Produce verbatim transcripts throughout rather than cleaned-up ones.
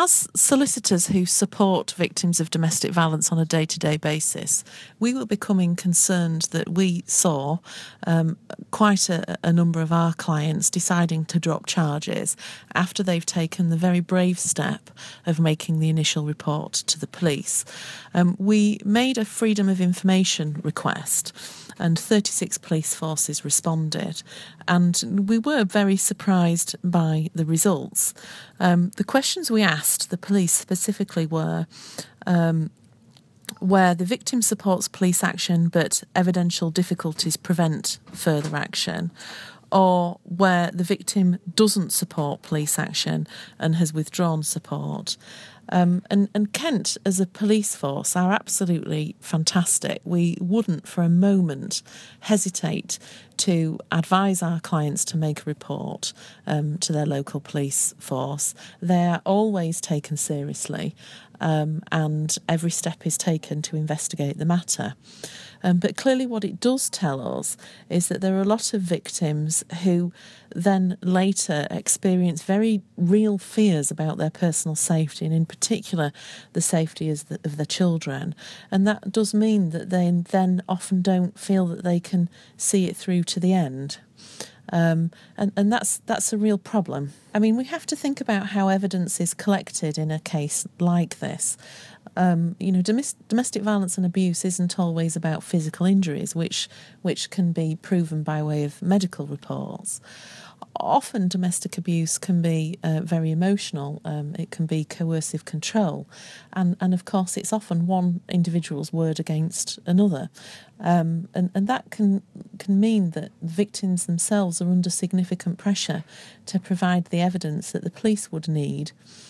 As solicitors who support victims of domestic violence on a day-to-day basis, we were becoming concerned that we saw um, quite a, a number of our clients deciding to drop charges after they've taken the very brave step of making the initial report to the police. Um, we made a Freedom of Information request, and thirty-six police forces responded, and we were very surprised by the results. Um, the questions we asked the police specifically were um, where the victim supports police action but evidential difficulties prevent further action, or where the victim doesn't support police action and has withdrawn support. Um, and, and Kent, as a police force, are absolutely fantastic. We wouldn't for a moment hesitate to advise our clients to make a report um, to their local police force. They are always taken seriously, um, and every step is taken to investigate the matter. Um, but clearly what it does tell us is that there are a lot of victims who then later experience very real fears about their personal safety, and in particular the safety of, the, of their children. And that does mean that they then often don't feel that they can see it through to the end. Um, and, and that's that's a real problem. I mean, we have to think about how evidence is collected in a case like this. Um, you know, domis- domestic violence and abuse isn't always about physical injuries, which which can be proven by way of medical reports. Often domestic abuse can be uh, very emotional. Um, it can be coercive control. And, and of course, it's often one individual's word against another. Um, and, and that can can mean that victims themselves are under significant pressure to provide the evidence that the police would need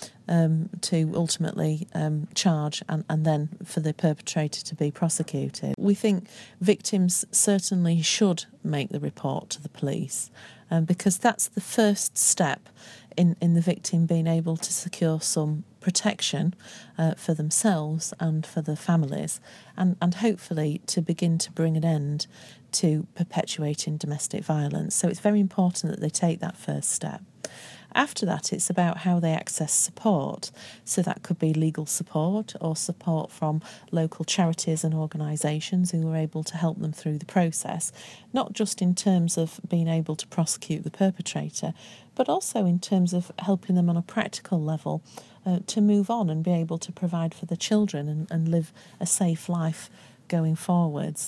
um, to ultimately um, charge and, and then for the perpetrator to be prosecuted. We think victims certainly should make the report to the police, um, because that's the first step in, in the victim being able to secure some protection uh, for themselves and for their families, and, and hopefully to begin to bring an end to perpetuating domestic violence. So it's very important that they take that first step. After that, it's about how they access support. So that could be legal support or support from local charities and organisations who are able to help them through the process, not just in terms of being able to prosecute the perpetrator, but also in terms of helping them on a practical level uh, to move on and be able to provide for the children and, and live a safe life going forwards.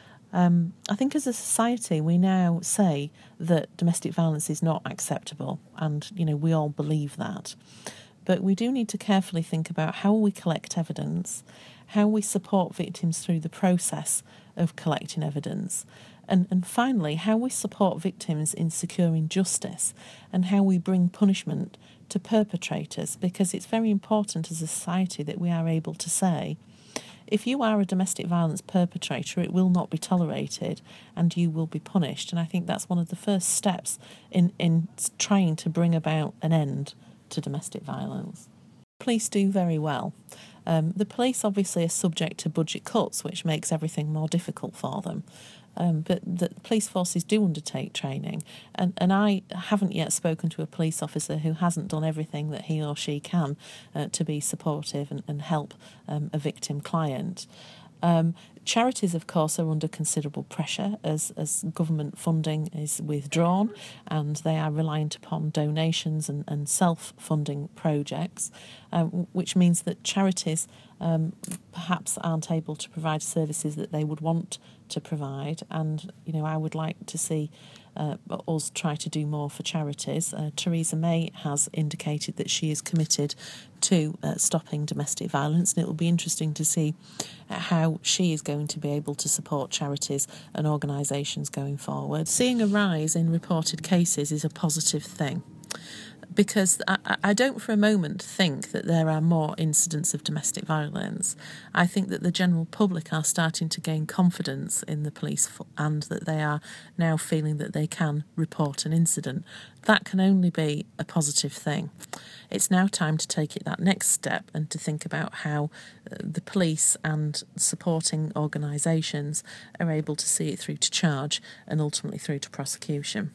Um, I think as a society we now say that domestic violence is not acceptable, and you know we all believe that. But we do need to carefully think about how we collect evidence, how we support victims through the process of collecting evidence, and, and finally how we support victims in securing justice and how we bring punishment to perpetrators, because it's very important as a society that we are able to say, if you are a domestic violence perpetrator, it will not be tolerated and you will be punished. And I think that's one of the first steps in, in trying to bring about an end to domestic violence. Police do very well. Um, the police obviously are subject to budget cuts, which makes everything more difficult for them. Um, but the police forces do undertake training, and, and I haven't yet spoken to a police officer who hasn't done everything that he or she can uh, to be supportive and, and help um, a victim client. Um, charities, of course, are under considerable pressure as, as government funding is withdrawn, and they are reliant upon donations and, and self-funding projects, um, which means that charities um, perhaps aren't able to provide services that they would want to provide. And, you know, I would like to see uh, us try to do more for charities. Uh, Theresa May has indicated that she is committed to uh, stopping domestic violence, and it will be interesting to see how she is going to be able to support charities and organisations going forward. Seeing a rise in reported cases is a positive thing, because I, I don't for a moment think that there are more incidents of domestic violence. I think that the general public are starting to gain confidence in the police and that they are now feeling that they can report an incident. That can only be a positive thing. It's now time to take it that next step and to think about how the police and supporting organisations are able to see it through to charge and ultimately through to prosecution.